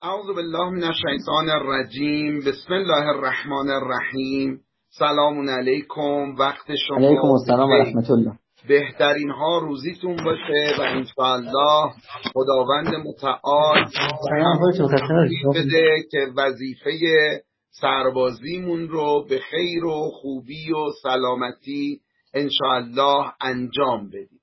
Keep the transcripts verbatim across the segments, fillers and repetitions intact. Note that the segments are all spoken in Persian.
اعوذ بالله من الشیطان الرجیم. بسم الله الرحمن الرحیم. سلام علیکم. وقت شما علیکم السلام و رحمت الله. بهترین ها روزیتون باشه و انشاءالله خداوند متعال بده که وظیفه سربازیمون رو به خیر و خوبی و سلامتی انشاءالله انجام بدیم.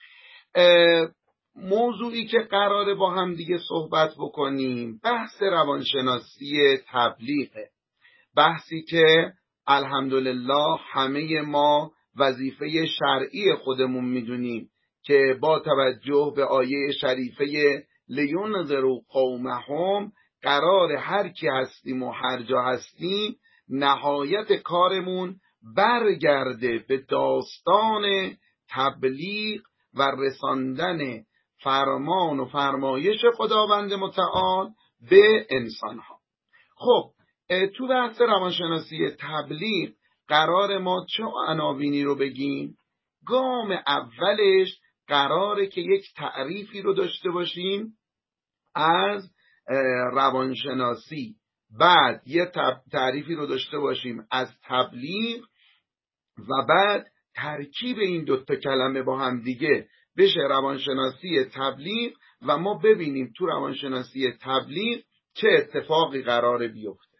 موضوعی که قراره با هم دیگه صحبت بکنیم بحث روانشناسی تبلیغه. بحثی که الحمدلله همه ما وظیفه شرعی خودمون میدونیم که با توجه به آیه شریفه لینذروا قومهم قرار هر کی هستیم و هر جا هستیم نهایت کارمون برگرده به داستان تبلیغ و رساندن فرمان و فرمایش خداوند متعال به انسانها. خب تو بحث روانشناسی تبلیغ قرار ما چه عناوینی رو بگیم؟ گام اولش قراره که یک تعریفی رو داشته باشیم از روانشناسی، بعد یه تعریفی رو داشته باشیم از تبلیغ و بعد ترکیب این دوتا کلمه با هم دیگه بشه روانشناسی تبلیغ و ما ببینیم تو روانشناسی تبلیغ چه اتفاقی قراره بیفته.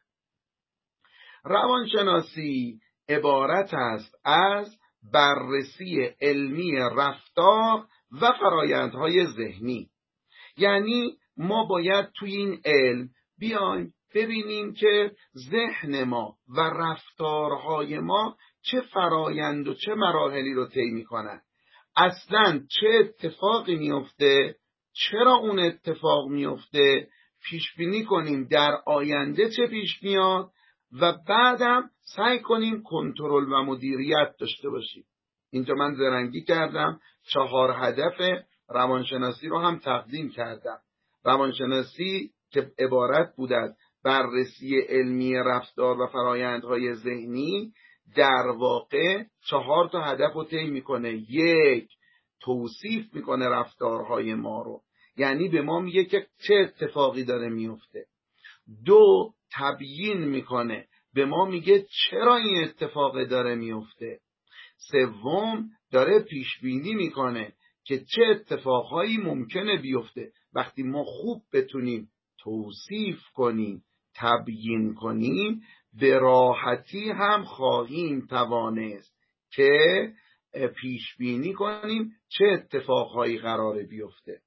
روانشناسی عبارت است از بررسی علمی رفتار و فرایندهای ذهنی. یعنی ما باید توی این علم بیایم ببینیم که ذهن ما و رفتارهای ما چه فرایند و چه مراحلی رو طی می‌کنن، اصلاً چه اتفاقی میفته، چرا اون اتفاق میفته، پیش بینی کنیم در آینده چه پیش میاد و بعدم سعی کنیم کنترل و مدیریت داشته باشیم. اینجا من زرنگی کردم، چهار هدف روانشناسی رو هم تقدیم کردم. روانشناسی که عبارت بود از بررسی علمی رفتار و فرایندهای ذهنی در واقع چهار تا هدف رو طی میکنه. یک، توصیف میکنه رفتارهای ما رو، یعنی به ما میگه که چه اتفاقی داره میفته. دو، تبیین میکنه، به ما میگه چرا این اتفاق داره میفته. سوم، داره پیش بینی میکنه که چه اتفاقهایی ممکنه بیفته. وقتی ما خوب بتونیم توصیف کنیم، تبیین کنیم، به راحتی هم خواهیم توانست که پیش بینی کنیم چه اتفاقهایی قراره بیفته.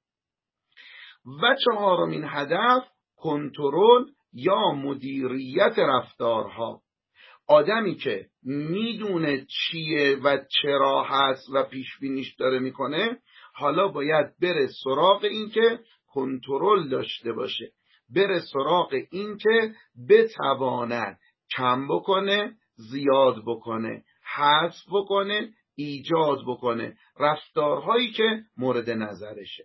و چهارمین هدف کنترل یا مدیریت رفتارها. آدمی که میدونه چیه و چرا هست و پیش بینیش داره میکنه، حالا باید بره سراغ این که کنترل داشته باشه، بره سراغ این که بتواند کم بکنه، زیاد بکنه، حذف بکنه، ایجاد بکنه رفتارهایی که مورد نظرشه.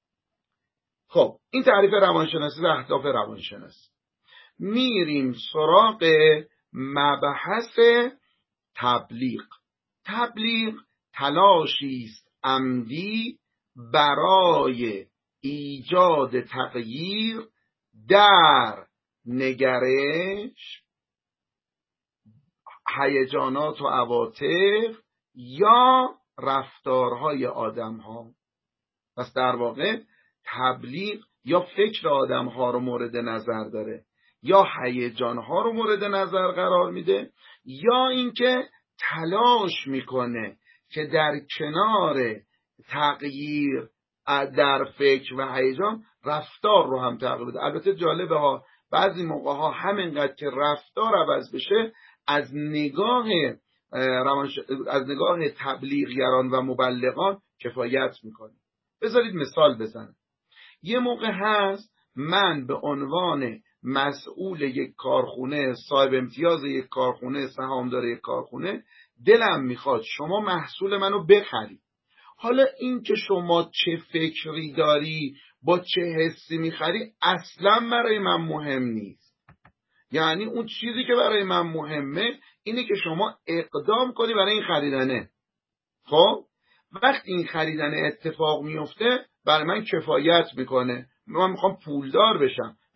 خب این تعریف روانشناسی و اهداف روانشناسی. میریم سراغ مبحث تبلیغ. تبلیغ تلاشی است عمدی برای ایجاد تغییر در نگرش، هیجانات و عواطف یا رفتارهای آدم‌ها. پس در واقع تبلیغ یا فکر آدم‌ها رو مورد نظر داره، یا هیجان‌ها رو مورد نظر قرار میده، یا اینکه تلاش میکنه که در کنار تغییر در فکر و هیجان رفتار رو هم تغییر بده. البته جالبه ها، بعضی موقع ها همینقدر که رفتار عوض بشه از نگاه روانش... از نگاه تبلیغگران و مبلغان کفایت میکنه. بذارید مثال بزنم. یه موقع هست من به عنوان مسئول یک کارخونه، صاحب امتیاز یک کارخونه، سهامدار یک کارخونه، دلم میخواد شما محصول منو بخرید. حالا این که شما چه فکری داری، با چه حسی میخری، اصلا برای من مهم نیست. یعنی اون چیزی که برای من مهمه اینه که شما اقدام کنی برای این خریدنه. خب وقتی این خریدن اتفاق میفته برای من کفایت میکنه، من میخوام پولدار بشم،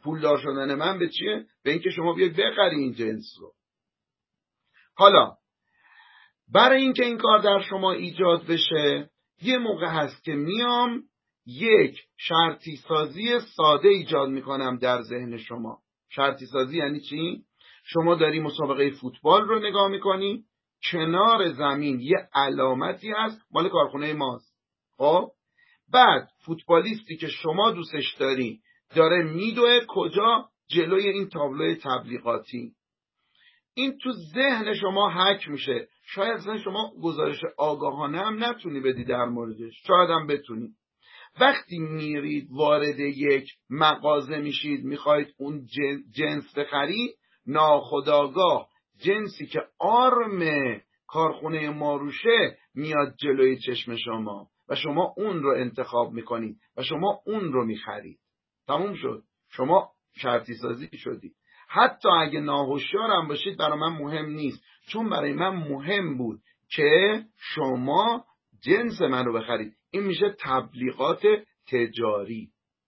پولدار شدن من به چیه؟ به اینکه شما بیاید بخری این جنس رو. حالا برای اینکه این کار در شما ایجاد بشه، یه موقع هست که میام یک شرطی سازی ساده ایجاد میکنم در ذهن شما. شرطی سازی یعنی چی؟ شما داری مسابقه فوتبال رو نگاه میکنی، کنار زمین یه علامتی هست مال کارخونه ماست. خب بعد فوتبالیستی که شما دوستش داری داره میدوه کجا؟ جلوی این تابلو تبلیغاتی. این تو ذهن شما حک میشه. شاید اصلا شما گزارش آگاهانه هم نتونی بدی در موردش، شاید هم بتونی. وقتی میرید وارد یک مغازه میشید میخواید اون جنس بخرید، ناخودآگاه جنسی که آرم کارخونه ماروشه میاد جلوی چشم شما و شما اون رو انتخاب میکنید و شما اون رو میخرید. تموم شد، شما شرطی سازی شدید. حتی اگه ناهوشیار هم باشید برای من مهم نیست، چون برای من مهم بود که شما جنس من رو بخرید. این میشه تبلیغات تجاری.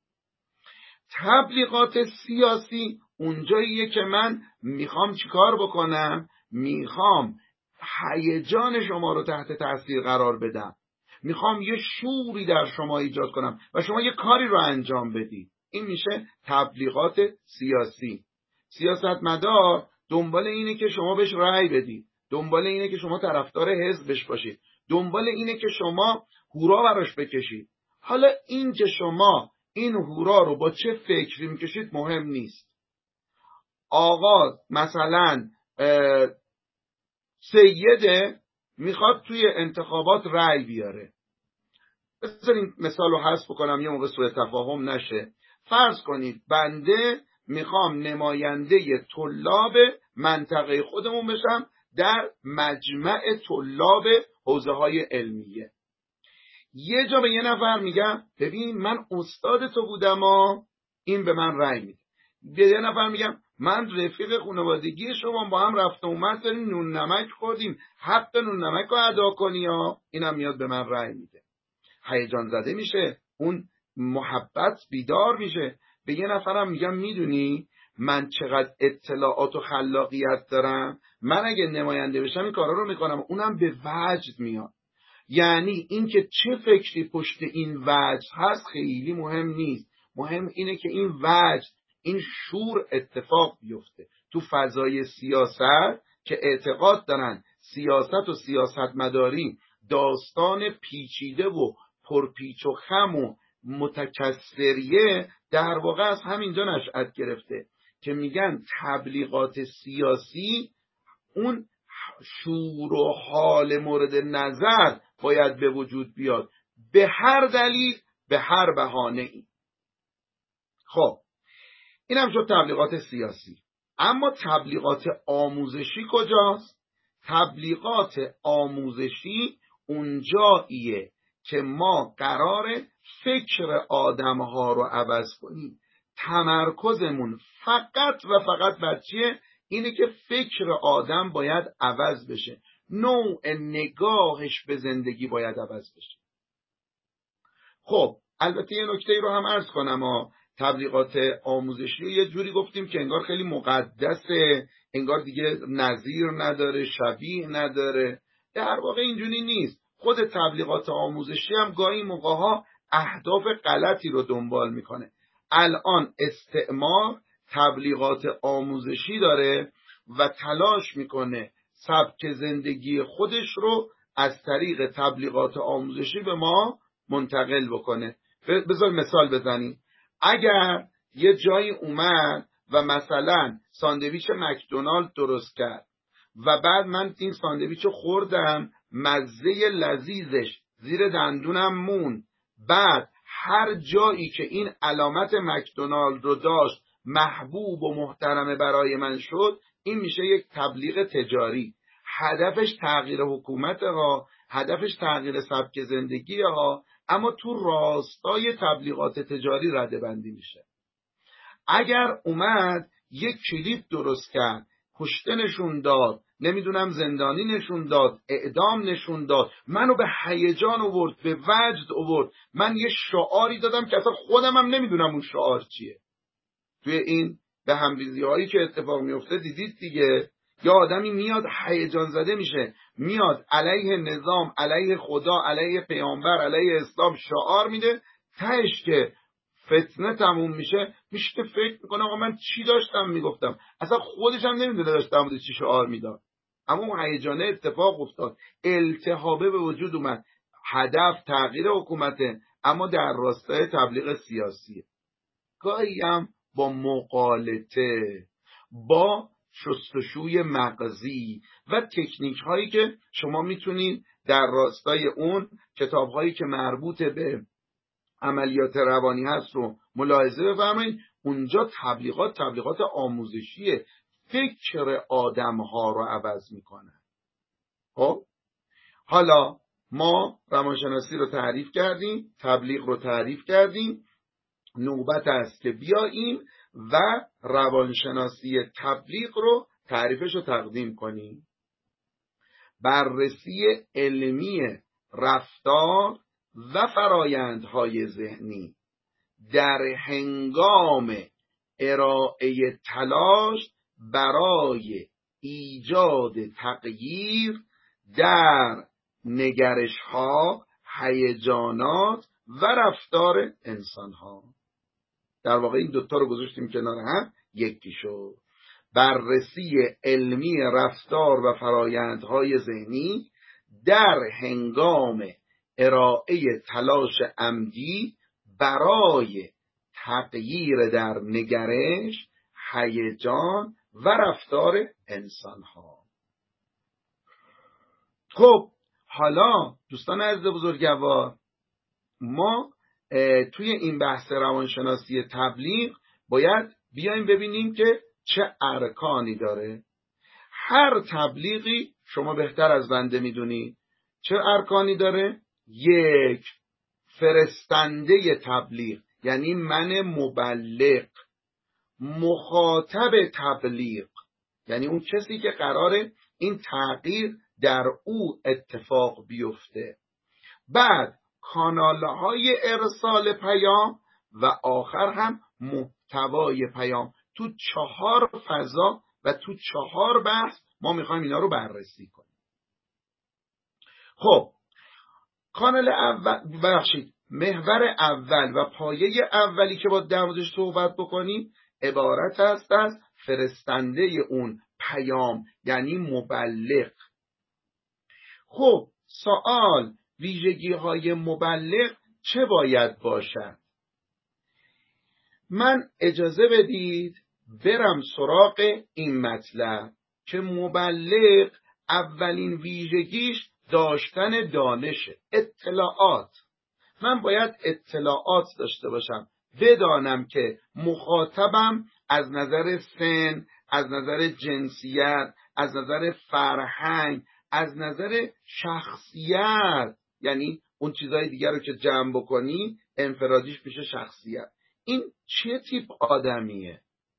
تبلیغات سیاسی اونجاییه که من میخوام چیکار بکنم؟ میخوام هیجان شما رو تحت تاثیر قرار بدم، میخوام یه شوری در شما ایجاد کنم و شما یه کاری رو انجام بدید. این میشه تبلیغات سیاسی. سیاستمدار دنبال اینه که شما بهش رأی بدید، دنبال اینه که شما طرفدار حزبش باشید، دنبال اینه که شما هورا براش بکشید. حالا این که شما این هورا رو با چه فکری میکشید مهم نیست. آقا مثلا سیده میخواد توی انتخابات رأی بیاره. بذارین مثال رو حذف بکنم یه موقع سوء تفاهم نشه. فرض کنید بنده میخوام نماینده طلاب منطقه خودمون بشم در مجمع طلاب حوزه های علمیه. یه جا به یه نفر میگم ببین من استاد تو بودم و این به من رأی میده. به یه نفر میگم من رفیق خانوادگی شما با هم رفت و اومد داریم نون نمک خوردیم، حق نون نمک رو ادا کنی ها. اینم میاد به من رأی میده. هیجان زده میشه، اون محبت بیدار میشه. به یه نفرم میگم میدونی من چقدر اطلاعات و خلاقیت دارم، من اگه نماینده بشم این کارا رو میکنم. اونم به وجد میاد. یعنی اینکه چه فکری پشت این وجد هست خیلی مهم نیست، مهم اینه که این وجد، این شور اتفاق بیفته تو فضای سیاست که اعتقاد دارن سیاست و سیاست مداری داستان پیچیده و پرپیچ و خم و متکثریه. در واقع از همینجا نشأت گرفته که میگن تبلیغات سیاسی اون شور و حال مورد نظر باید به وجود بیاد، به هر دلیل، به هر بهانه‌ای. خب اینم شد تبلیغات سیاسی. اما تبلیغات آموزشی کجاست؟ تبلیغات آموزشی اونجاییه که ما قراره فکر آدمها رو عوض کنیم. تمرکزمون فقط و فقط بر چیه؟ اینه که فکر آدم باید عوض بشه، نوع نگاهش به زندگی باید عوض بشه. خب البته یه نکته رو هم عرض کنم ها. تبلیغات آموزشی رو یه جوری گفتیم که انگار خیلی مقدسه، انگار دیگه نظیر نداره، شبیه نداره. در واقع اینجوری نیست. خود تبلیغات آموزشی هم گاهی موقع‌ها اهداف غلطی رو دنبال میکنه. الان استعمار تبلیغات آموزشی داره و تلاش میکنه سبک زندگی خودش رو از طریق تبلیغات آموزشی به ما منتقل بکنه. بذار مثال بزنیم. اگر یه جایی اومد و مثلا ساندویچ مکدونالد درست کرد و بعد من این ساندویچ رو خوردم، مزه لذیذش زیر دندونم مون، بعد هر جایی که این علامت مکدونالد رو داشت محبوب و محترمه برای من شد، این میشه یک تبلیغ تجاری. هدفش تغییر حکومت ها، هدفش تغییر سبک زندگی ها، اما تو راستای تبلیغات تجاری رده بندی میشه. اگر اومد یک کلیپ درست کرد، کشته نشون داد، نمیدونم زندانی نشون داد، اعدام نشون داد، منو به هیجان آورد، به وجد آورد، من یه شعاری دادم که اصلا خودم هم نمیدونم اون شعار چیه، توی این به همریزی هایی که اتفاق میفته دیدید دیگه. یا آدمی میاد هیجان زده میشه، میاد علیه نظام، علیه خدا، علیه پیامبر، علیه اسلام شعار میده، تهش که فتنه تموم میشه میشه فکر میکنه آقا من چی داشتم میگفتم، اصلا خودش هم نمیدونه داشتم چی شعار میداد، اما اون هیجانه اتفاق افتاد، التهابه به وجود اومد، هدف تغییر حکومته اما در راستای تبلیغ سیاسیه. گاهی هم با مقالطه، با شستشوی مغزی و تکنیک هایی که شما میتونید در راستای اون کتاب هایی که مربوط به عملیات روانی هست رو ملاحظه بفرمایید. اونجا تبلیغات تبلیغات آموزشیه، فکر آدم ها رو عوض میکنه. خب حالا ما روانشناسی رو تعریف کردیم، تبلیغ رو تعریف کردیم، نوبت است که بیاییم و روانشناسی تبلیغ رو تعریفش رو تقدیم کنیم. بررسی علمی رفتار و فرایندهای ذهنی در هنگام ارائه تلاش برای ایجاد تغییر در نگرش‌ها، هیجانات و رفتار انسان‌ها. در واقع این دوتا رو گذاشتیم کنار هم، یکی شد. بررسی علمی رفتار و فرایندهای ذهنی در هنگام ارائه تلاش عمدی برای تغییر در نگرش، هیجان و رفتار انسان‌ها. خب حالا دوستان عزیز بزرگوار، ما توی این بحث روانشناسی تبلیغ باید بیایم ببینیم که چه ارکانی داره. هر تبلیغی شما بهتر از بنده میدونید چه ارکانی داره. یک، فرستنده تبلیغ، یعنی من مبلغ. مخاطب تبلیغ، یعنی اون کسی که قراره این تغییر در او اتفاق بیفته. بعد کانال‌های ارسال پیام و آخر هم محتوای پیام. تو چهار فضا و تو چهار بحث ما میخوایم اینا رو بررسی کنیم. خب کانال اول، بخشید محور اول و پایه اولی که با در موردش صحبت بکنیم عبارت است از فرستنده اون پیام، یعنی مبلغ. خب سوال، ویژگی های مبلغ چه باید باشد؟ من اجازه بدید برم سراغ این مطلب که مبلغ اولین ویژگیش داشتن دانشه، اطلاعات. من باید اطلاعات داشته باشم، بدانم که مخاطبم از نظر سن، از نظر جنسیت، از نظر فرهنگ، از نظر شخصیت، یعنی اون چیزهای دیگر رو که جمع بکنی انفرادیش میشه شخصیت، این چه تیپ آدمیه.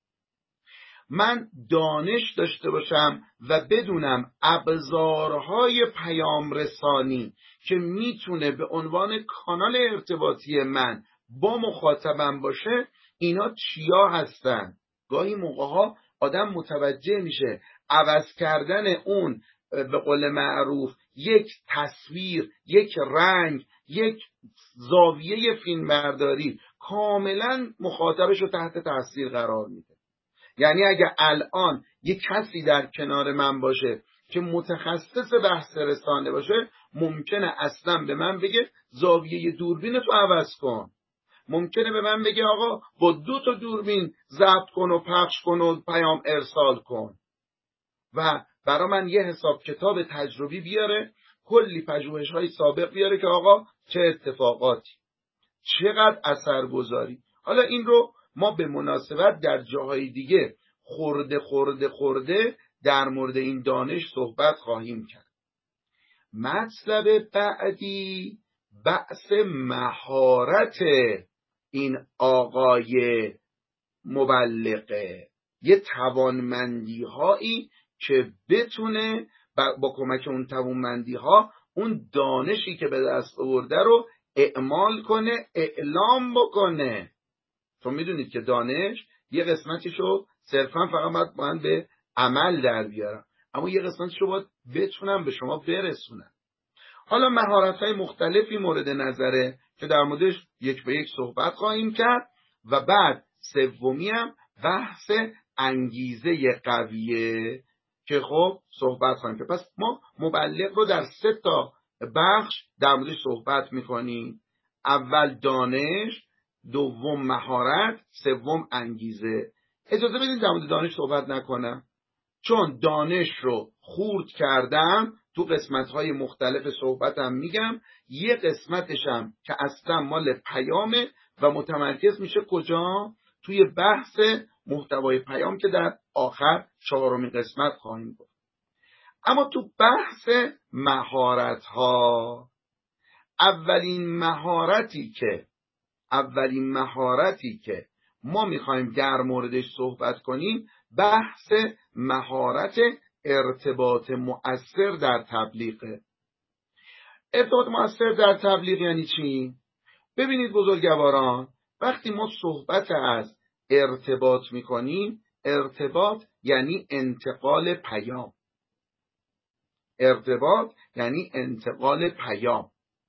من دانش داشته باشم و بدونم ابزارهای پیام رسانی که میتونه به عنوان کانال ارتباطی من با مخاطبم باشه اینا چیا هستن. گاهی موقعها آدم متوجه میشه عوض کردن اون به قول معروف یک تصویر، یک رنگ، یک زاویه فیلمبرداری کاملا مخاطبش رو تحت تاثیر قرار میده. یعنی اگه الان یک کسی در کنار من باشه که متخصص بحث رسانه باشه ممکنه اصلا به من بگه زاویه دوربین تو عوض کن، ممکنه به من بگه آقا با دو تا دوربین ضبط کن و پخش کن و پیام ارسال کن و برای من یه حساب کتاب تجربی بیاره، کلی پژوهش‌های سابق بیاره که آقا چه اتفاقاتی، چقدر اثرگذاری. حالا این رو ما به مناسبت در جاهای دیگه خورده خورده خورده در مورد این دانش صحبت خواهیم کرد. مطلب بعدی بحث مهارت این آقای مبلغه، یه توانمندی هایی که بتونه با کمک اون توانمندی ها اون دانشی که به دست آورده رو اعمال کنه، اعلام بکنه. چون میدونید که دانش یه قسمتیشو صرفا فقط باید من به عمل در بیارم، اما یه قسمتیشو باید بتونم به شما برسونم. حالا مهارت‌های مختلفی مورد نظره که در موردش یک به یک صحبت خواهیم کرد و بعد سومی هم بحث انگیزه قویه که خب صحبت خواهیم کرد. پس ما مبلغ رو در سه تا بخش در موردش صحبت می‌کنیم. اول دانش، دوم مهارت، سوم انگیزه. اجازه بدید در مورد دانش صحبت نکنم، چون دانش رو خورد کردم تو قسمت‌های مختلف صحبتم میگم. یه قسمتشم که اصلا مال پیامه و متمرکز میشه کجا؟ توی بحث محتوای پیام که در آخر چهارمین قسمت خواهیم گفت. اما تو بحث مهارت‌ها، اولین مهارتی که اولین مهارتی که ما میخوایم در موردش صحبت کنیم بحث مهارت ارتباط مؤثر در تبلیغه. ارتباط مؤثر در تبلیغ یعنی چی؟ ببینید بزرگواران، وقتی ما صحبت از ارتباط میکنیم، ارتباط یعنی انتقال پیام. ارتباط یعنی انتقال پیام.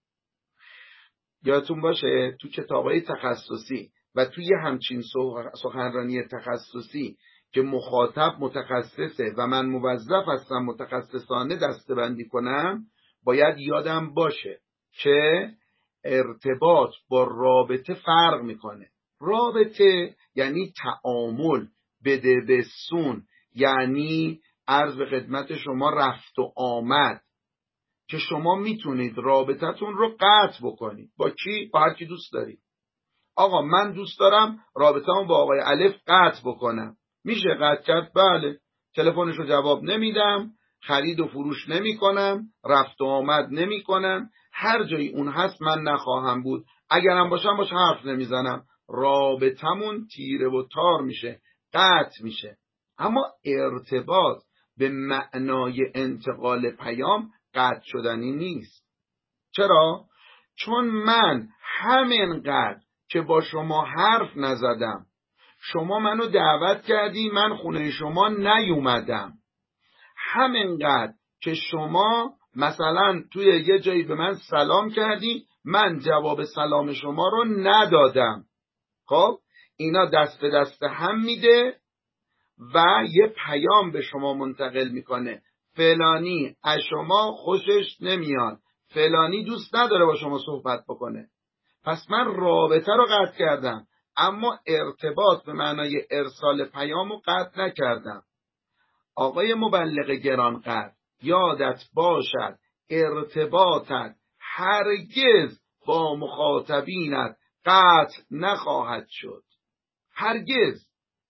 یادتون باشه تو کتابای تخصصی و توی همچین سخنرانی تخصصی که مخاطب متخصصه و من موظف هستم متخصصانه دسته‌بندی کنم، باید یادم باشه که ارتباط با رابطه فرق میکنه. رابطه یعنی تعامل، بده بسون، یعنی عرض به خدمت شما رفت و آمد که شما میتونید رابطتون رو قطع بکنید. با کی؟ با هر کی دوست دارید. آقا من دوست دارم رابطه‌مو با آقای الف قطع بکنم. میشه قطع کرد؟ بله. تلفنش رو جواب نمیدم، خرید و فروش نمی کنم، رفت و آمد نمی کنم، هر جایی اون هست من نخواهم بود، اگرم باشم باش حرف نمیزنم. رابطمون تیره و تار میشه، قطع میشه. اما ارتباط به معنای انتقال پیام قطع شدنی نیست. چرا؟ چون من همینقدر که با شما حرف نزدم، شما منو دعوت کردی، من خونه شما نیومدم، همینقدر که شما مثلا توی یه جایی به من سلام کردی، من جواب سلام شما رو ندادم. خب اینا دست به دست هم میده و یه پیام به شما منتقل میکنه. فلانی از شما خوشش نمیاد، فلانی دوست نداره با شما صحبت بکنه. پس من رابطه رو قطع کردم، اما ارتباط به معنای ارسال پیام رو قطع نکردم. آقای مبلغ گرانقدر، یادت باشد ارتباطت هرگز با مخاطبینت قطع نخواهد شد. هرگز.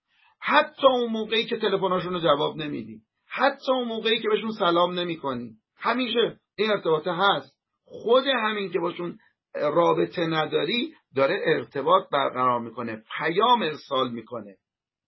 حتی اون موقعی که تلفناشون رو جواب نمیدی، حتی اون موقعی که بهشون سلام نمیکنی، همیشه این ارتباط هست. خود همین که باشون رابطه نداری داره ارتباط برقرار میکنه، پیام ارسال میکنه.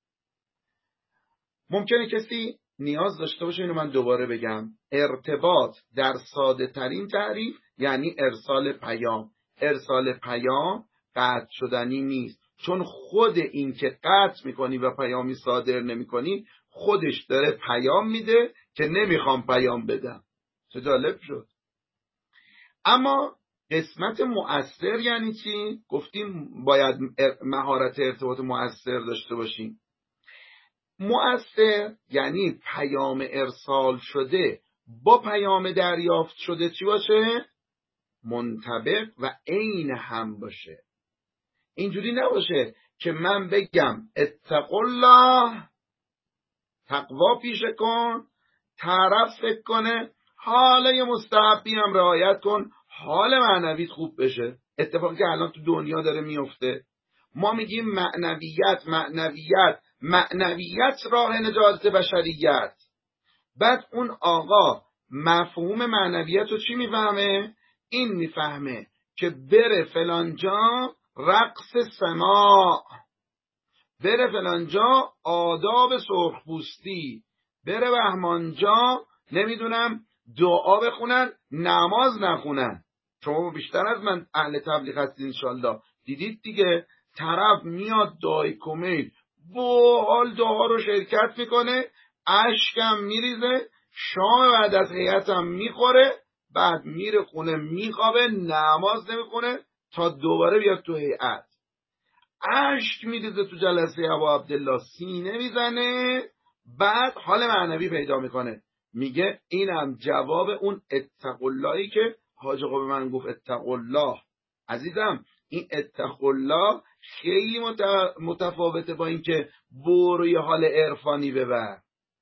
ممکنه کسی نیاز داشته باشه اینو من دوباره بگم. ارتباط در ساده ترین تعریف یعنی ارسال پیام. ارسال پیام قطع شدنی نیست، چون خود این که قطع میکنی و پیامی صادر نمیکنی خودش داره پیام میده که نمیخوام پیام بدم. چه جالب شد. اما قسمت مؤثر یعنی چی؟ گفتیم باید مهارت ارتباط مؤثر داشته باشیم. مؤثر یعنی پیام ارسال شده با پیام دریافت شده چی باشه؟ منطبق و عین هم باشه. اینجوری نباشه که من بگم اتقوا الله، تقوا پیشه کن، طرف فکر کنه حالا یه مستحبی هم رعایت کن، حال معنویت خوب بشه. اتفاقی که الان تو دنیا داره میفته. ما میگیم معنویت معنویت معنویت راه نجات بشریت. بعد اون آقا مفهوم معنویت رو چی میفهمه؟ این میفهمه که بره فلانجا رقص سماع، بره فلانجا آداب سرخپوستی، بره بهمانجا نمیدونم دعا بخونن نماز نخونن. شما بیشتر از من اهل تبلیغ هستید انشالله، دیدید دیگه طرف میاد دعای کمیل باحال دعا رو شرکت میکنه، اشکم میریزه، شام بعد از هیئتم میخوره، بعد میره خونه میخوابه، نماز نمیخونه تا دوباره بیاد تو هیئت. اشک میریزه تو جلسه ابا عبدالله، سینه میزنه، بعد حال معنوی پیدا میکنه. میگه اینم جواب اون اتقوا اللهی که حاج آقا به من گفت اتقوا الله. عزیزم این اتقوا الله خیلی متفاوته با این که برو یه حال عرفانی ببر.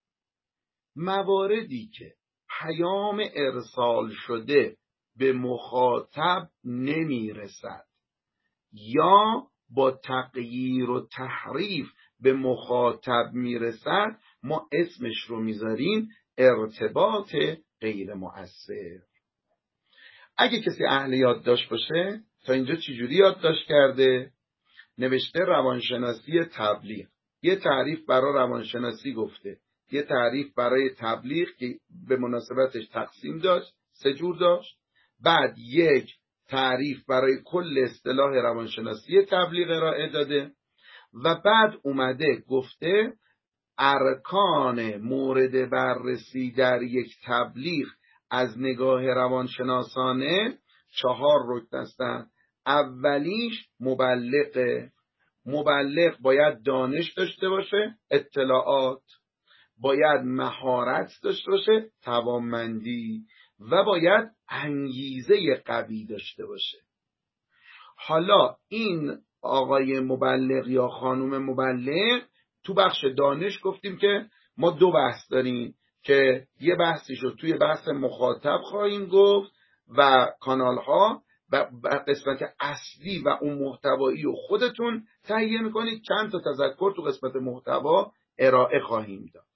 مواردی که پیام ارسال شده به مخاطب نمیرسد یا با تغییر و تحریف به مخاطب میرسد، ما اسمش رو میذاریم ارتباط غیر مؤثر. اگه کسی اهل یادداشت باشه، تا اینجا چجوری یادداشت کرده؟ نوشته روانشناسی تبلیغ، یه تعریف برای روانشناسی گفته، یه تعریف برای تبلیغ که به مناسبتش تقسیم داشت، سه جور داشت، بعد یک تعریف برای کل اصطلاح روانشناسی تبلیغ ارائه داده و بعد اومده گفته ارکان مورد بررسی در یک تبلیغ از نگاه روانشناسانه چهار رکن هستند. اولیش مبلغه. مبلغ باید دانش داشته باشه، اطلاعات، باید مهارت داشته باشه، توانمندی، و باید انگیزه قوی داشته باشه. حالا این آقای مبلغ یا خانم مبلغ، تو بخش دانش گفتیم که ما دو بحث داریم که یه بحثیش رو توی بحث مخاطب خواهیم گفت و کانال ها، و قسمت اصلی و اون محتوایی رو خودتون تهیه میکنید. چند تا تذکر تو قسمت محتوا ارائه خواهیم داد.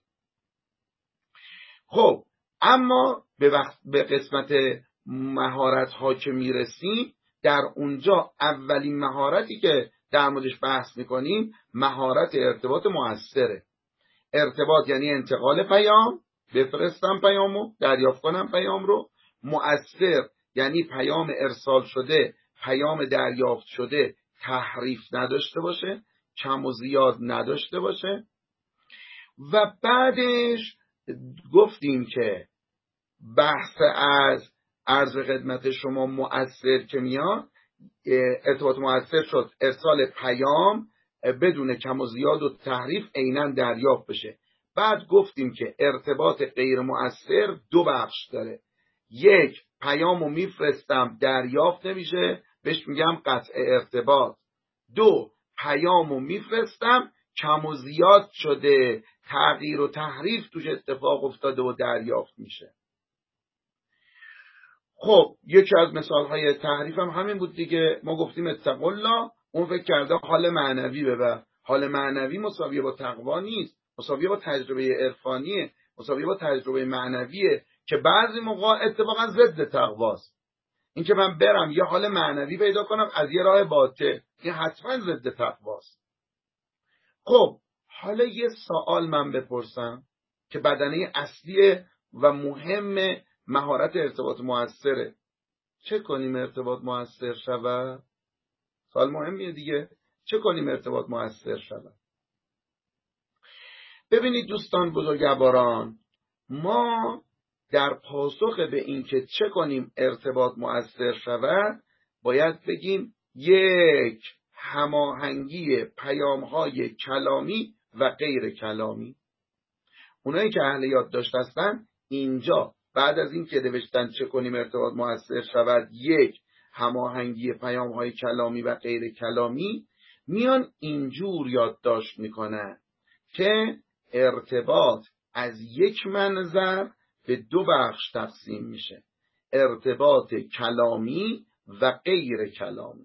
خب اما به, وقت به قسمت مهارت ها که میرسیم، در اونجا اولین مهارتی که در موردش بحث میکنیم مهارت ارتباط مؤثره. ارتباط یعنی انتقال پیام، بفرستم پیامو، دریافت کنم پیام رو. مؤثر یعنی پیام ارسال شده، پیام دریافت شده تحریف نداشته باشه، کم و زیاد نداشته باشه. و بعدش گفتیم که بحث از عرض خدمت شما مؤثر که میاد، ارتباط مؤثر شد ارسال پیام بدون کم و زیاد و تحریف عیناً دریافت بشه. بعد گفتیم که ارتباط غیر مؤثر دو بخش داره. یک، پیامو میفرستم دریافت نمیشه، بهش میگم قطع ارتباط. دو، پیامو میفرستم کم و زیاد شده، تغییر و تحریف توش اتفاق افتاده و دریافت میشه. خب یکی از مثالهای تحریف هم همین بود دیگه. ما گفتیم اتقوا الله، اون فکر کرده حال معنوی ببر. حال معنوی مساویه با تقوا نیست، مساویه با تجربه عرفانیه، مساویه با تجربه معنویه که بعضی موقع اتفاقا ضد تقواست. این که من برم یه حال معنوی پیدا کنم از یه راه باطل، این حتما ضد تقواست. خب حالا یه سوال من بپرسم که بدنه اصلی و مهم مهارت ارتباط مؤثره. چه کنیم ارتباط مؤثر شود؟ سوال مهمیه دیگه. چه کنیم ارتباط مؤثر شود؟ ببینید دوستان بزرگواران، ما در پاسخ به این که چه کنیم ارتباط مؤثر شود باید بگیم یک، هماهنگی پیام‌های کلامی و غیر کلامی. اونایی که اهل یادداشت هستن اینجا بعد از این که نوشتن چه کنیم ارتباط مؤثر شود، یک، هماهنگی پیام‌های کلامی و غیر کلامی، میان اینجور یادداشت میکنن که ارتباط از یک منظر به دو بخش تقسیم میشه: ارتباط کلامی و غیر کلامی.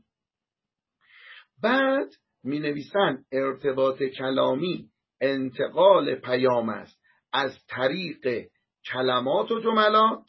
بعد می نویسن ارتباط کلامی انتقال پیام است از طریق کلمات و جملات،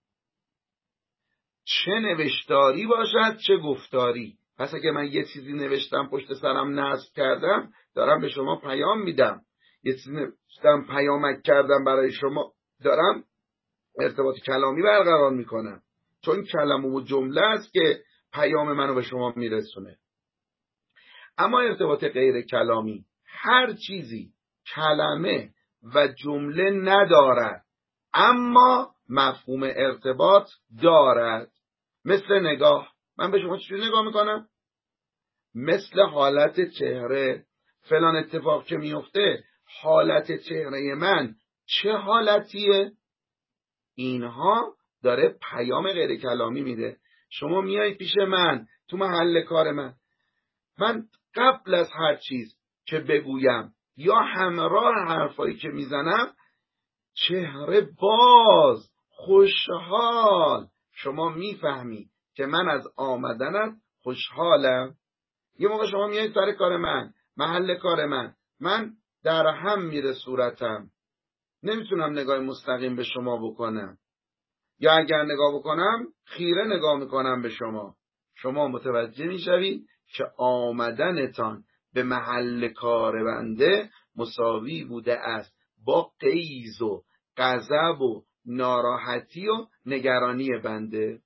چه نوشتاری باشد چه گفتاری. پس اگه من یه چیزی نوشتم پشت سرم نصب کردم، دارم به شما پیام میدم. یه چیزی نوشتم پیامک کردم برای شما، دارم ارتباط کلامی برقرار میکنم، چون کلمه و جمله است که پیام منو به شما میرسونه. اما ارتباط غیر کلامی هر چیزی کلمه و جمله ندارد اما مفهوم ارتباط دارد. مثل نگاه، من به شما چجوری نگاه میکنم؟ مثل حالت چهره، فلان اتفاق که میفته حالت چهره من چه حالتیه؟ اینها داره پیام غیر کلامی میده. شما میای پیش من تو محل کار من، من قبل از هر چیز که بگویم یا همراه حرفایی که میزنم چهره باز خوشحال، شما میفهمی که من از آمدنت خوشحالم. یه موقع شما میایید سر کار من، محل کار من، من در هم میره صورتم، نمیتونم نگاه مستقیم به شما بکنم، یا اگر نگاه بکنم خیره نگاه میکنم به شما. شما متوجه میشوید که آمدنتان به محل کار بنده مساوی بوده است با غیظ و غضب و ناراحتی و نگرانی بنده.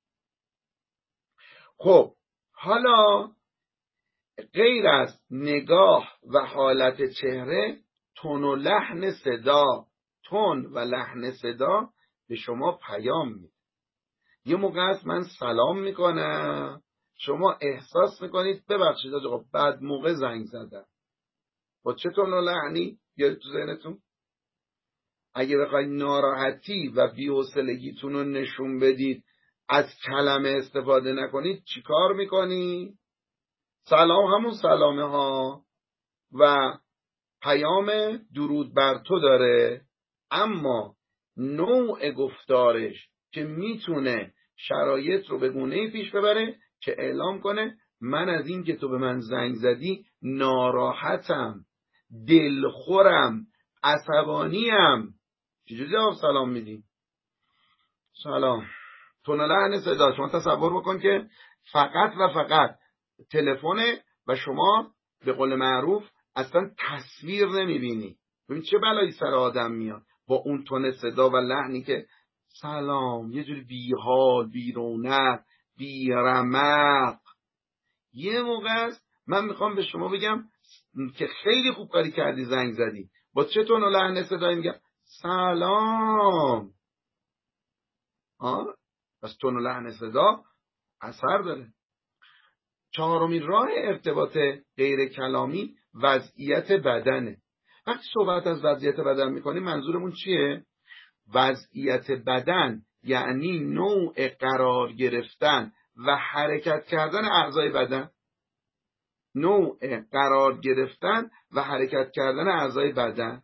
خب حالا غیر از نگاه و حالت چهره، تون و لحن صدا، تون و لحن صدا به شما پیام میده. یه موقع است من سلام میکنم، شما احساس میکنید ببخشید آقا بعد موقع زنگ زدم. با چه تون و لحنی؟ بیارید تو ذهنتون. اگه بخواید ناراحتی و بی‌حوصلگیتون رو نشون بدید از کلمه استفاده نکنید، چیکار میکنید؟ سلام همون سلامه ها و پیام درود بر تو داره، اما نوع گفتارش که میتونه شرایط رو به گونه‌ای پیش ببره که اعلام کنه من از این که تو به من زنگ زدی ناراحتم، دلخورم، عصبانیم. چجوری جواب سلام میدی؟ سلام. تون و لحن صدا، شما تصور بکن که فقط و فقط تلفن و شما به قول معروف اصلا تصویر نمیبینی. ببین چه بلایی سر آدم میاد با اون تون صدا و لحنی که سلام، یه جوری بیحال، بیرونق، بیرمق. یه موقع است من میخوام به شما بگم که خیلی خوب کاری کردی زنگ زدی، با چه تون و لحن صدایی میگم سلام. آه پس تون و لحن صدا اثر داره. چهارمین راه ارتباط غیر کلامی وضعیت بدنه. وقتی صحبت از وضعیت بدن میکنیم منظورمون چیه؟ وضعیت بدن یعنی نوع قرار گرفتن و حرکت کردن اعضای بدن. نوع قرار گرفتن و حرکت کردن اعضای بدن.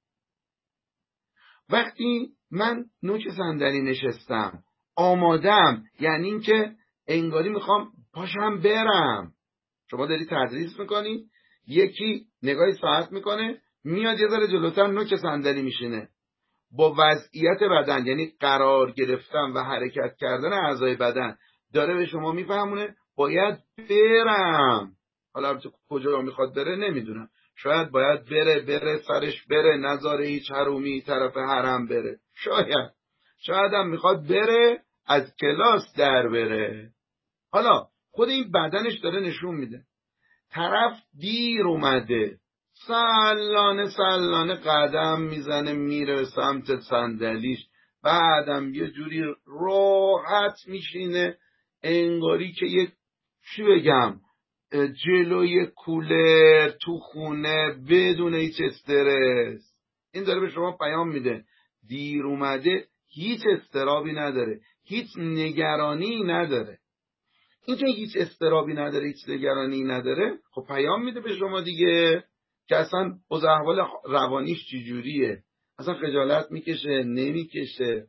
وقتی من نوک صندلی نشستم آمادم، یعنی این که انگاری میخوام پاشم برم. شما داری تدریس میکنی، یکی نگاهی ساعت میکنه میاد یه ذره جلوتر نوک صندلی میشینه. با وضعیت بدن یعنی قرار گرفتن و حرکت کردن اعضای بدن داره به شما میفهمونه باید برم. حالا کجا میخواد بره نمیدونم، شاید باید بره بره سرش بره نذاره هیچ حرومی طرف حرم بره، شاید شاید هم میخواد بره از کلاس در بره. حالا خود این بدنش داره نشون میده طرف دیر اومده، سلانه سلانه قدم میزنه میره به سمت صندلیش، بعدم یه جوری راحت میشینه انگاری که یک چی بگم جلوی کولر تو خونه بدون هیچ استرس. این داره به شما پیام میده دیر اومده، هیچ استرابی نداره، هیچ نگرانی نداره. این که هیچ استرابی نداره، هیچ نگرانی نداره، خب پیام میده به شما دیگه که اصلا اوضاع احوال روانیش چجوریه، اصلا خجالت میکشه نمیکشه.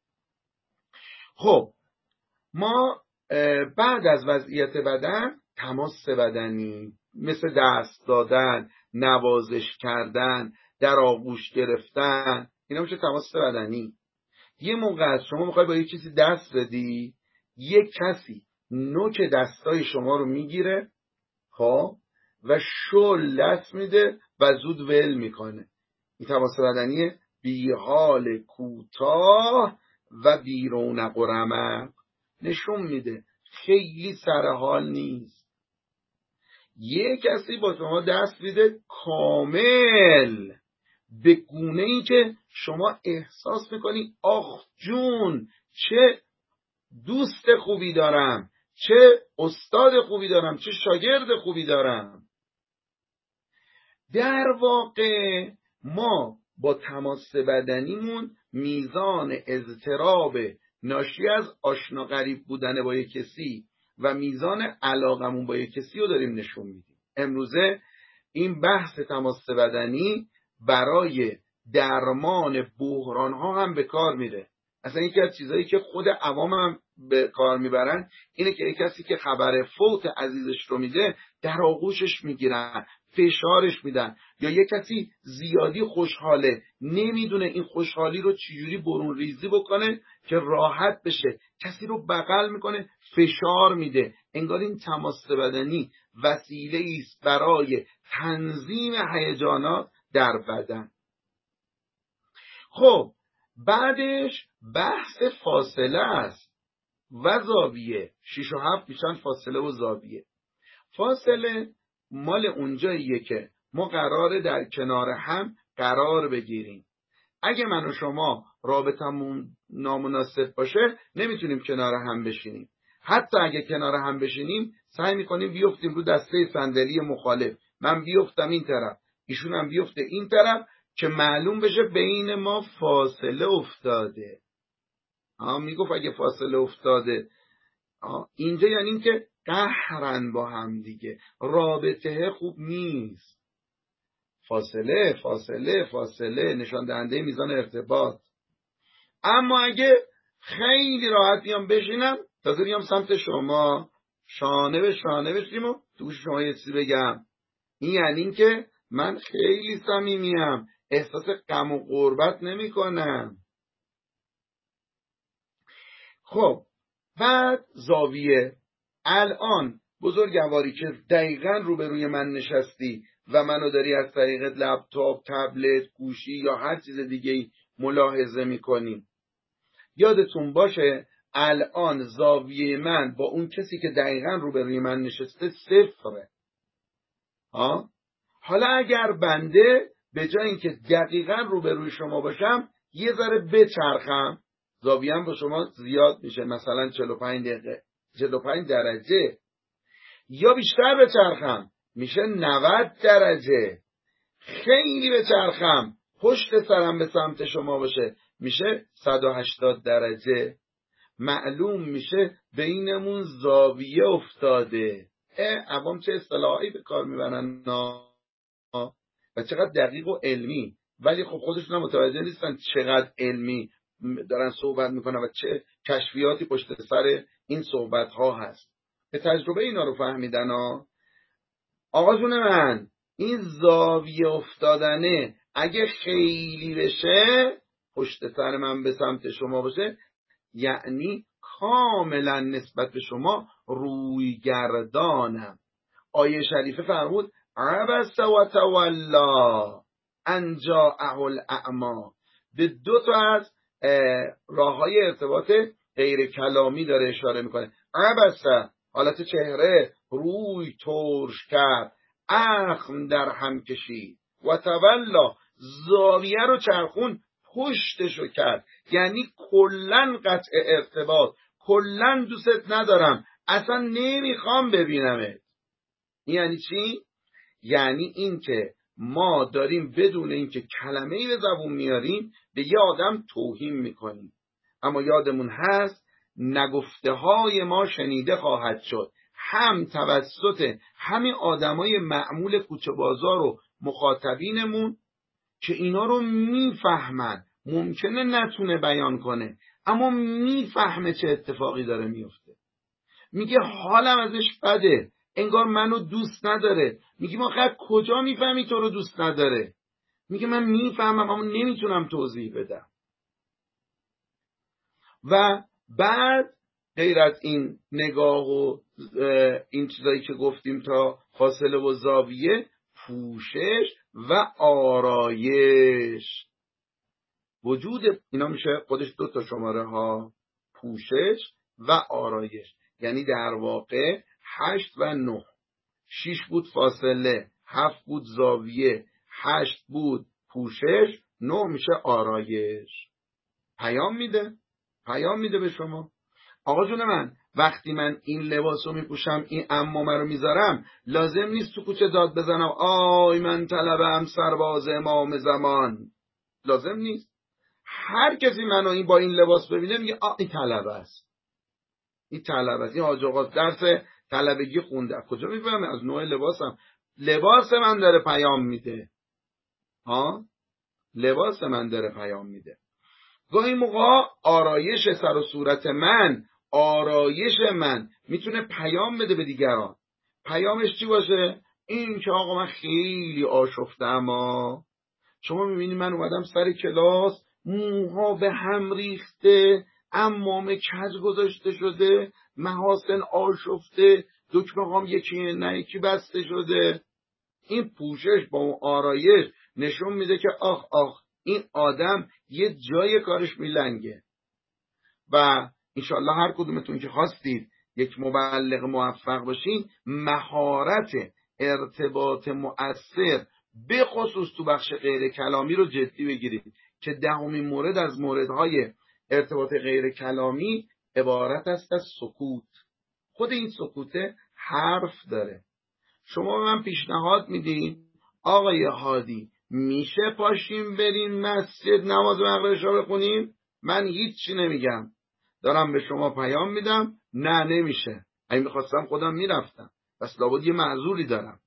خب ما بعد از وضعیت بدن تماس بدنی مثل دست دادن، نوازش کردن، در آغوش گرفتن، اینا میشه تماس بدنی. یه موقع شما میخوای با یه چیزی دست بدی، یک کسی نوک دستای شما رو میگیره خب و شل دست میده و زود ول میکنه. این تماس بدنی بی حال کوتاه و بی رونق و رمق نشون میده خیلی سر حال نیست. یک کسی با شما دست میده کامل، به گونه ای که شما احساس میکنی آخ جون چه دوست خوبی دارم، چه استاد خوبی دارم، چه شاگرد خوبی دارم. در واقع ما با تماس بدنیمون میزان اضطراب ناشی از آشنا غریب بودن با یک کسی و میزان علاقمون با یک کسی رو داریم نشون میدیم. امروزه این بحث تماس بدنی برای درمان بحران ها هم به کار میره. اصلا یکی از چیزایی که خود عوام هم به کار میبرن اینه که یک کسی که خبر فوت عزیزش رو میده در آغوشش میگیرن، فشارش میدن، یا یک کسی زیادی خوشحاله نمیدونه این خوشحالی رو چجوری برون ریزی بکنه که راحت بشه، کسی رو بغل میکنه فشار میده. انگار این تماس بدنی وسیله است برای تنظیم هیجانات در بدن. خب بعدش بحث فاصله است و زاویه. شش و هفت میشن فاصله و زاویه. فاصله مال اونجاییه که ما قراره در کنار هم قرار بگیریم. اگه من و شما رابطمون نامناسب باشه نمیتونیم کنار هم بشینیم. حتی اگه کنار هم بشینیم سعی میکنیم بیفتیم رو دسته صندلی مخالف، من بیفتم این طرف، ایشون هم بیفته این طرف، که معلوم بشه بین ما فاصله افتاده. آه میگفت اگه فاصله افتاده آه اینجا یعنی این که قهرن با هم دیگه، رابطه خوب نیست. فاصله فاصله فاصله نشان دهنده میزان ارتباط. اما اگه خیلی راحت بیام بشینم، تازه بیام سمت شما، شانه به شانه بشیم و تو گوش شما یه چیزی بگم، این یعنی این که من خیلی صمیمیم، احساس غم و غربت نمی کنم. خب بعد زاویه. الان بزرگواری که دقیقاً روبروی من نشستی و منو داری از طریق لپتاپ، تبلت، گوشی یا هر چیز دیگه‌ای ملاحظه می‌کنی، یادتون باشه الان زاویه من با اون کسی که دقیقاً روبروی من نشسته صفره. ها؟ حالا اگر بنده به جای اینکه دقیقاً روبروی شما باشم یه ذره بچرخم، زاویه‌ام با شما زیاد میشه، مثلا چهل و پنج دقیقه، چهل و پنج درجه، یا بیشتر بچرخم میشه نود درجه، خیلی بچرخم پشت سرم به سمت شما باشه میشه صد و هشتاد درجه. معلوم میشه بینمون زاویه افتاده. عوام چه اصطلاحایی به کار میبرن و چقدر دقیق و علمی، ولی خب خودشون هم متوجه نیستن چقدر علمی دارن صحبت میکنن و چه کشفیاتی پشت سر این صحبت ها هست. به تجربه اینا رو فهمیدن ها. آقازون من این زاویه افتادنه اگه خیلی بشه پشت سر من به سمت شما باشه یعنی کاملا نسبت به شما روی گردانم. آیه شریفه فرمود عبس و تولا ان جاءه الاعمی. به دو تا از راه های ارتباط غیر کلامی داره اشاره میکنه. عبس حالت چهره، روی ترش کرد، اخم در هم کشید، و تولا زاویه رو چرخون پشتشو کرد، یعنی کلن قطع ارتباط، کلن دوست ندارم، اصلا نمیخوام ببینمت. یعنی چی؟ یعنی این که ما داریم بدون اینکه کلمه‌ای به زبون میاریم به یه آدم توهین میکنیم، اما یادمون هست نگفته های ما شنیده خواهد شد، هم توسط همین آدمای معمول کوچه بازار و مخاطبینمون که اینا رو میفهمن، ممکنه نتونه بیان کنه اما میفهمه چه اتفاقی داره میفته. میگه حالم ازش بده، انگار منو دوست نداره. میگه ما خب کجا میفهمی تو رو دوست نداره؟ میگه من میفهمم اما نمیتونم توضیح بدم. و بعد غیر از این نگاه و این چیزایی که گفتیم تا فاصله و زاویه، پوشش و آرایش. وجود اینا میشه خودش دو تا شماره ها، پوشش و آرایش، یعنی در واقع هشت و نه. شیش بود فاصله، هفت بود زاویه، هشت بود پوشش، نه میشه آرایش. پیام میده پیام میده به شما. آقا جون من، وقتی من این لباس رو میپوشم، این عمامه رو میذارم، لازم نیست تو کوچه داد بزنم آی من طلبم سرباز امام زمان. لازم نیست. هر کسی منو این با این لباس ببینه میگه آ این طلبه است، این طلبه است، این حاج آقا درس طلبگی خونده. کجا میفهمه؟ از نوع لباسم. لباس من داره پیام میده. ها لباس من داره پیام میده. گاهی موقع آرایش سر و صورت من، آرایش من میتونه پیام بده به دیگران. پیامش چی باشه؟ این که آقا من خیلی آشفتم. شما میبینی من اومدم سر کلاس، موها به هم ریخته، عمامه کج گذاشته شده، محاسن آشفته، دکمه هم یکی نه یکی بسته شده. این پوشش با اون آرایش نشون میده که آخ آخ این آدم یه جای کارش میلنگه. و انشالله هر کدومتون که خواستید یک مبلغ موفق باشین، مهارت ارتباط مؤثر به خصوص تو بخش غیر کلامی رو جدی بگیرید که دهمین مورد از موردهای ارتباط غیر کلامی عبارت است از سکوت. خود این سکوته حرف داره. شما به من پیشنهاد میدین آقای هادی میشه پاشیم بریم مسجد نماز مغرب رو بخونیم؟ من هیچی نمیگم، دارم به شما پیام میدم نه نمیشه. اگه میخواستم خودم میرفتم، بس لابد یه معذوری دارم.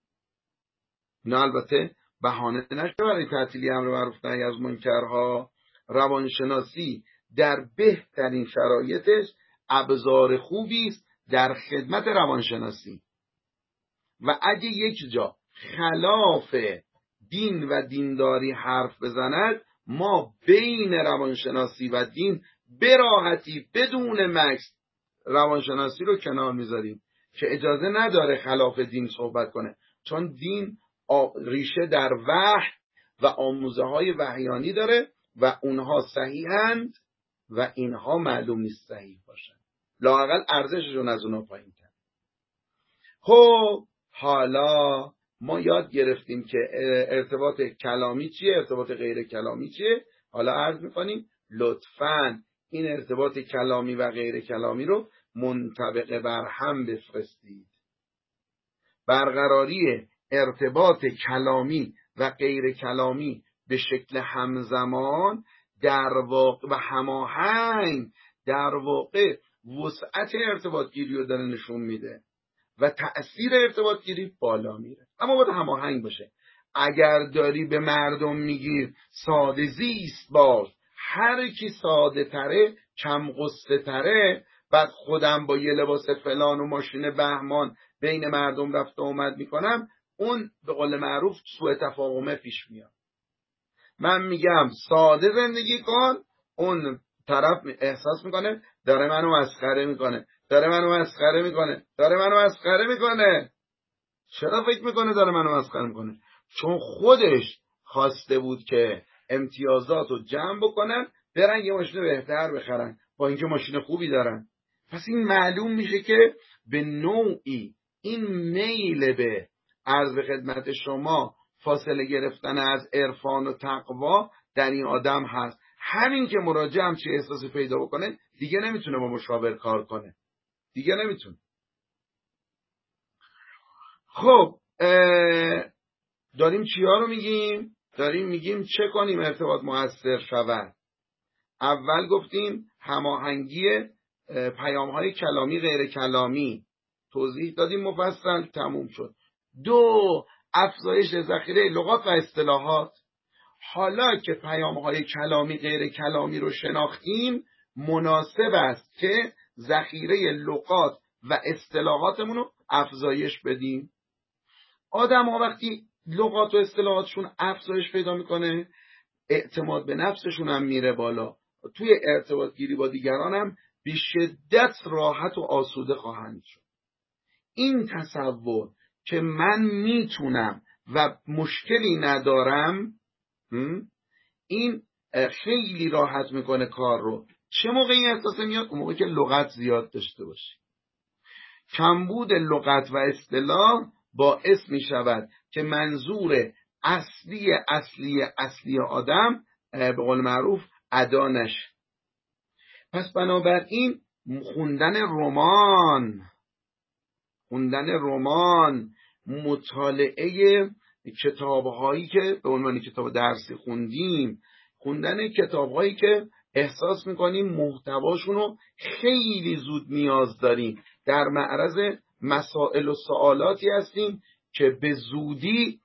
نه البته بهانه نشه برای تعطیلی امر معروف نهی از منکرها. روانشناسی در بهترین شرایطش ابزار خوبی است در خدمت روانشناسی. و اگه یک جا خلاف دین و دینداری حرف بزند، ما بین روانشناسی و دین به راحتی بدون مکث روانشناسی رو کنار میذاریم که اجازه نداره خلاف دین صحبت کنه، چون دین ریشه در وحی و آموزه های وحیانی داره و اونها صحیحند و اینها معلوم نیست صحیح باشن، لااقل ارزششون از اونها پایین تر. خب حالا ما یاد گرفتیم که ارتباط کلامی چیه، ارتباط غیر کلامی چیه. حالا عرض میکنیم لطفاً این ارتباط کلامی و غیر کلامی رو منطبق بر هم بفرستید. برقراری ارتباط کلامی و غیر کلامی به شکل همزمان در واقع و هماهنگ در واقع وسعت ارتباط گیری رو داره نشون میده و تأثیر ارتباط گیری بالا میره، اما باید هماهنگ باشه. اگر داری به مردم میگی ساده زیست باش، هر کی ساده تره کم قصه تره، بعد خودم با یه لباس فلان و ماشین بهمان بین مردم رفت و اومد میکنم، اون به قول معروف سوء تفاهمه پیش میاد. من میگم ساده زندگی کن، اون طرف احساس میکنه داره منو مسخره میکنه، داره منو مسخره میکنه، داره منو مسخره میکنه. چرا فکر میکنه داره منو مسخره میکنه؟ چون خودش خواسته بود که امتیازات رو جمع بکنن، برن یه ماشین بهتر بخرن با اینکه ماشین خوبی دارن. پس این معلوم میشه که به نوعی این میل به عرض خدمت شما فاصله گرفتن از عرفان و تقوا در این آدم هست. همین که مراجع هم چه احساسی پیدا بکنه دیگه نمیتونه با مشاور کار کنه، دیگه نمیتونه. خب داریم چیا رو میگیم؟ داریم میگیم چه کنیم ارتباط مؤثر شود. اول گفتیم هماهنگی پیام‌های کلامی غیر کلامی، توضیح دادیم مفصل، تموم شد. دو، افزایش ذخیره لغات و اصطلاحات. حالا که پیام‌های کلامی غیر کلامی رو شناختیم، مناسب است که ذخیره لغات و اصطلاحاتمون رو افزایش بدیم. آدم ها وقتی لغات و اصطلاحاتشون افزایش پیدا میکنه، اعتماد به نفسشون هم میره بالا، توی ارتباط گیری با دیگران هم به شدت راحت و آسوده خواهند شد. این تصور که من میتونم و مشکلی ندارم، این خیلی راحت میکنه کار رو. چه موقع این احساس میاد؟ اون موقع که لغت زیاد داشته باشی. کمبود لغت و اصطلاح باعث می شود که منظور اصلی اصلی اصلی آدم به قول معروف ادا نشه. پس بنابراین خوندن رمان خوندن رمان مطالعه کتاب‌هایی که به عنوان کتاب درسی خوندیم، خوندن کتاب‌هایی که احساس می‌کنیم محتواشون رو خیلی زود نیاز داریم، در معرض مسائل و سوالاتی هستیم که به زودی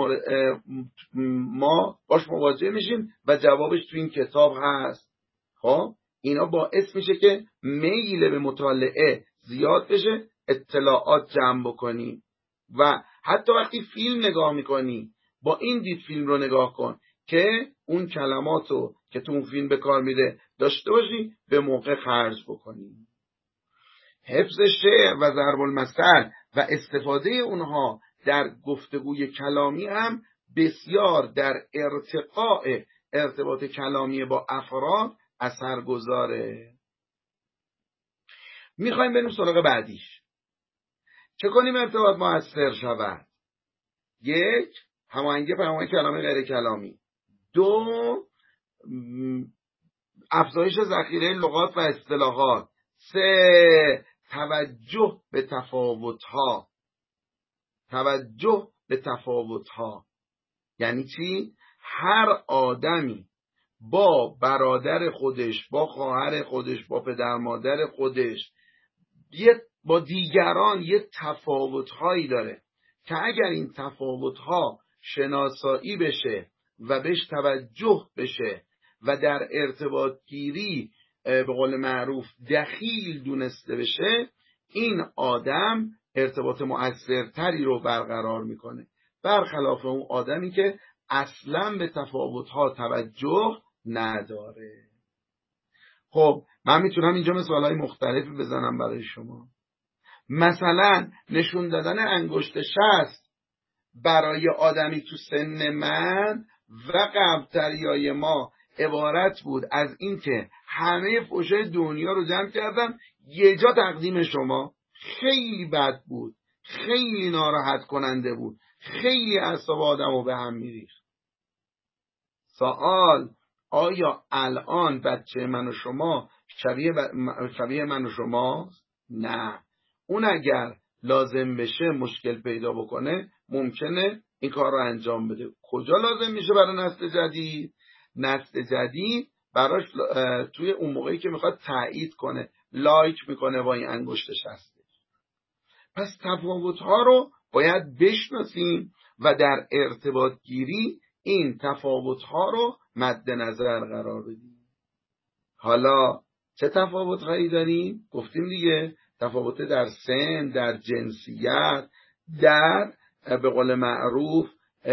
ما باش مواجه میشیم و جوابش تو این کتاب هست. خب اینا باعث میشه که میل به مطالعه زیاد بشه، اطلاعات جمع بکنی و حتی وقتی فیلم نگاه میکنی با این دید فیلم رو نگاه کن که اون کلماتو که تو اون فیلم به کار میره داشته باشی، به موقع خرج بکنی. حفظ شعر و ضرب المثل و استفاده اونها در گفتگوی کلامی هم بسیار در ارتقاء ارتباط کلامی با افراد اثر گذاره. میخوایم بریم سراغ بعدیش. چه کنیم ارتباط مؤثر شود؟ یک، هماهنگی پیام کلامی غیر کلامی. دو، افزایش ذخیره لغات و اصطلاحات. سه، توجه به تفاوت‌ها. توجه به تفاوت‌ها یعنی چی؟ هر آدمی با برادر خودش، با خواهر خودش، با پدر مادر خودش، یه با دیگران یه تفاوت‌هایی داره که اگر این تفاوت‌ها شناسایی بشه و بهش توجه بشه و در ارتباط گیری به قول معروف دخیل دونسته بشه، این آدم ارتباط مؤثرتری رو برقرار میکنه، برخلاف اون آدمی که اصلا به تفاوت‌ها توجه نداره. خب من میتونم اینجا مثالهای مختلفی بزنم برای شما. مثلا نشون دادن انگشت شست برای آدمی تو سن من و قبل‌تریای ما عبارت بود از این که همه فحشای دنیا رو جمع کردم یه جا تقدیم شما. خیلی بد بود، خیلی ناراحت کننده بود، خیلی اعصاب آدم رو به هم میریخت. سوال: آیا الان بچه من و شما شبیه, ب... شبیه من و شماست؟ نه. اون اگر لازم بشه مشکل پیدا بکنه ممکنه این کار رو انجام بده. کجا لازم میشه برای نسل جدید؟ نسل جدید براش توی اون موقعی که میخواد تایید کنه، لایک میکنه با این انگشتش هستش. پس تفاوت‌ها رو باید بشناسیم و در ارتباط گیری این تفاوت‌ها رو مد نظر قرار بدیم. حالا چه تفاوت‌هایی داریم؟ گفتیم دیگه، تفاوت در سن، در جنسیت، در به قول معروف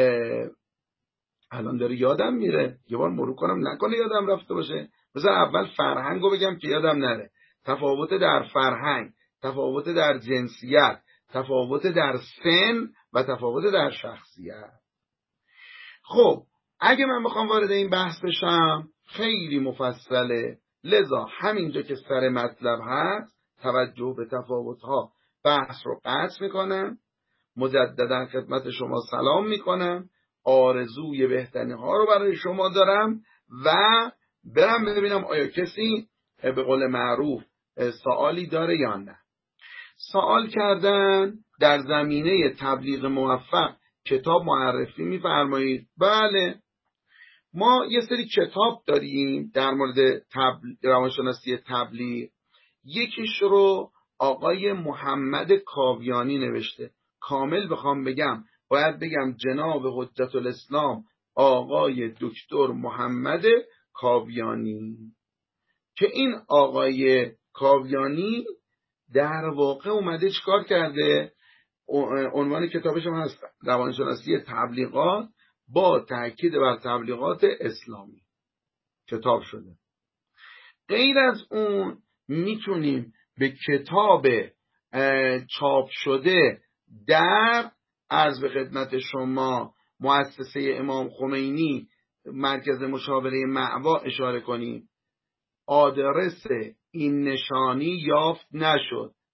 الان داره یادم میره، یه بار مرور کنم نکنه یادم رفته باشه. بذار اول فرهنگو بگم که یادم نره. تفاوت در فرهنگ، تفاوت در جنسیت، تفاوت در سن و تفاوت در شخصیت. خب اگه من بخوام وارد این بحث بشم خیلی مفصله، لذا همینجا که سر مطلب هست توجه به تفاوت‌ها بحث رو قطع میکنم، مجددا خدمت شما سلام میکنم، آرزوی بهترین ها رو برای شما دارم و برم ببینم آیا کسی به قول معروف سوالی داره یا نه. سوال کردن در زمینه تبلیغ موفق کتاب معرفی میفرمایید. بله، ما یه سری کتاب داریم در مورد روانشناسی تبلیغ. یکیش رو آقای محمد کاویانی نوشته. کامل بخوام بگم باید بگم جناب حجت الاسلام آقای دکتر محمد کاویانی، که این آقای کاویانی در واقع اومده چیکار کرده؟ عنوان کتابش هم هست روانشناسی تبلیغات با تاکید بر تبلیغات اسلامی کتاب شده. غیر از اون میتونیم به کتاب چاپ شده در عرض به خدمت شما مؤسسه امام خمینی مرکز مشاوره مأوا اشاره کنیم. آدرس این نشانی یافت نشد،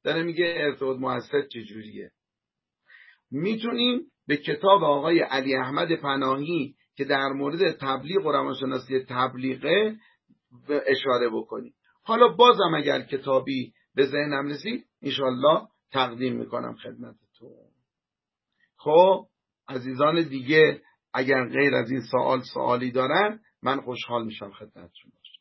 داره میگه ارتباط موثر چجوریه. میتونیم به کتاب آقای علی احمد پناهی که در مورد تبلیغ و روانشناسی تبلیغه اشاره بکنیم. حالا بازم اگر کتابی به ذهنم رسید انشالله تقدیم میکنم خدمتتون. خب عزیزان دیگه اگر غیر از این سوال سوالی دارن من خوشحال میشم خدمتتون باشم.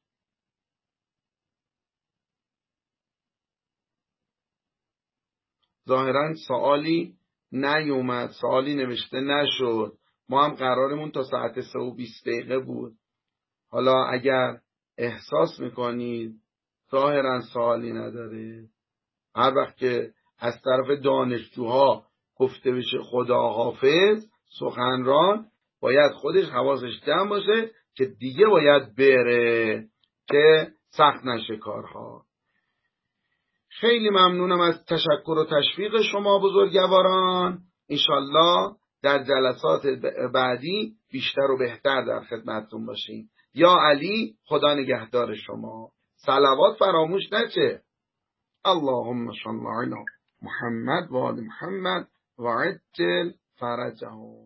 ظاهرا سوالی نیومد، سوالی نوشته نشد. ما هم قرارمون تا ساعت سه و بیست دقیقه بود. حالا اگر احساس میکنید ظاهرا سوالی نداره، هر وقت که از طرف دانشجوها گفته بشه خداحافظ، سخنران باید خودش حواسش جمع باشه که دیگه باید بره که سخت نشه کارها. خیلی ممنونم از تشکر و تشویق شما بزرگواران. انشالله در جلسات بعدی بیشتر و بهتر در خدمتتون باشیم. یا علی، خدا نگهدار شما. صلوات فراموش نشه. اللهم صل علی محمد و آل محمد و عجل فرجهم.